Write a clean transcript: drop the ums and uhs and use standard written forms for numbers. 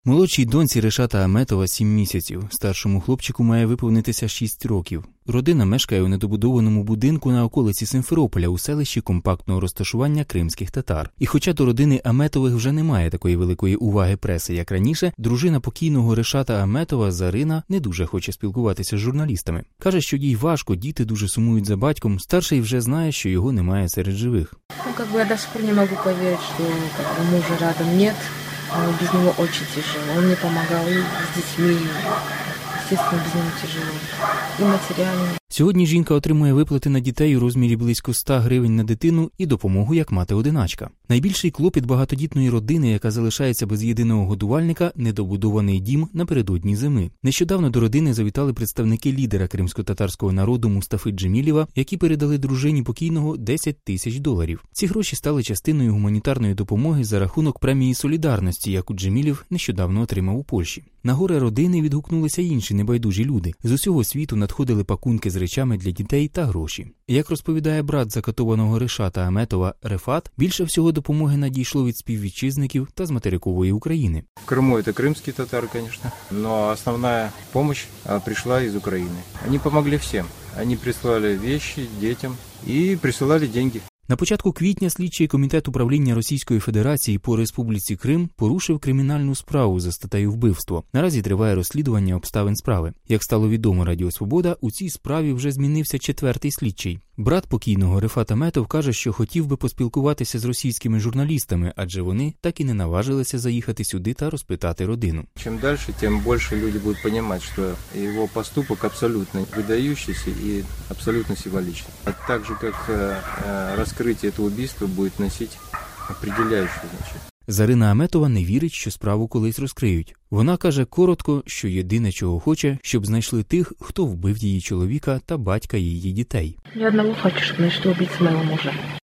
Молодшій доньці Решата Аметова 7 місяців, старшому хлопчику має виповнитися 6 років. Родина мешкає у недобудованому будинку на околиці Симферополя у селищі компактного розташування кримських татар. І хоча до родини Аметових вже немає такої великої уваги преси, як раніше, дружина покійного Решата Аметова Зарина не дуже хоче спілкуватися з журналістами. Каже, що їй важко, діти дуже сумують за батьком, старший вже знає, що його немає серед живих. Я до сих пор не можу повірити, що мужа рядом немає. Без него очень тяжело. Он мне помогал и с детьми, естественно, без него тяжело. И материально. Сьогодні жінка отримує виплати на дітей у розмірі близько 100 гривень на дитину і допомогу як мати-одиначка. Найбільший клопіт багатодітної родини, яка залишається без єдиного годувальника – недобудований дім напередодні зими. Нещодавно до родини завітали представники лідера кримсько-татарського народу Мустафи Джемілєва, які передали дружині покійного $10 тисяч. Ці гроші стали частиною гуманітарної допомоги за рахунок премії солідарності, яку Джемілєв нещодавно отримав у Польщі. На горе родини відгукнулися інші небайдужі люди. З усього світу надходили пакунки з речами для дітей та гроші. Як розповідає брат закатованого Решата Аметова Рефат, більше всього допомоги надійшло від співвітчизників та з материкової України. В Криму це кримські татари, звісно, але основна допомога прийшла із України. Вони допомогли всім. Вони прислали речі дітям і присилали гроші. На початку квітня слідчий комітет управління Російської Федерації по Республіці Крим порушив кримінальну справу за статтею вбивство. Наразі триває розслідування обставин справи. Як стало відомо Радіо Свобода, у цій справі вже змінився 4-й слідчий. Брат покійного Рефат Аметов каже, що хотів би поспілкуватися з російськими журналістами, адже вони так і не наважилися заїхати сюди та розпитати родину. Чим далі, тим більше люди будуть розуміти, що його поступок абсолютно видаючийся і абсолютно символічний. А так же, як розкриття цього вбивства буде носити определяюче значення. Зарина Аметова не вірить, що справу колись розкриють. Вона каже коротко, що єдине, чого хоче, щоб знайшли тих, хто вбив її чоловіка та батька її дітей. Я одного хочу, щоб знайшли убивцю мого мужа.